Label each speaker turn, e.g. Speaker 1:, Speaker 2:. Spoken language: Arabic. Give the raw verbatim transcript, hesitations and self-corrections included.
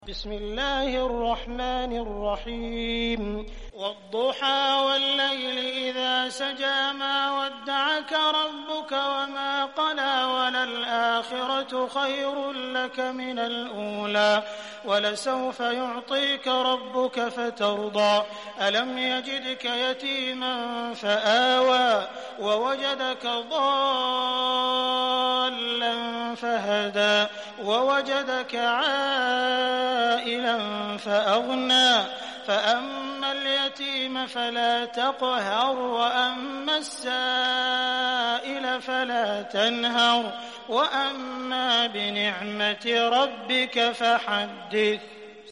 Speaker 1: بسم الله الرحمن الرحيم والضحى والليل إذا سجى ما ودعك ربك وما قلى وللآخرة خير لك من الأولى ولسوف يعطيك ربك فترضى ألم يجدك يتيما فآوى ووجدك ضالا فهدى ووجدك عائلا فأغنى فأما اليتيم فلا تقهر وأما السائل فلا تنهر وأما بنعمة ربك فحدث.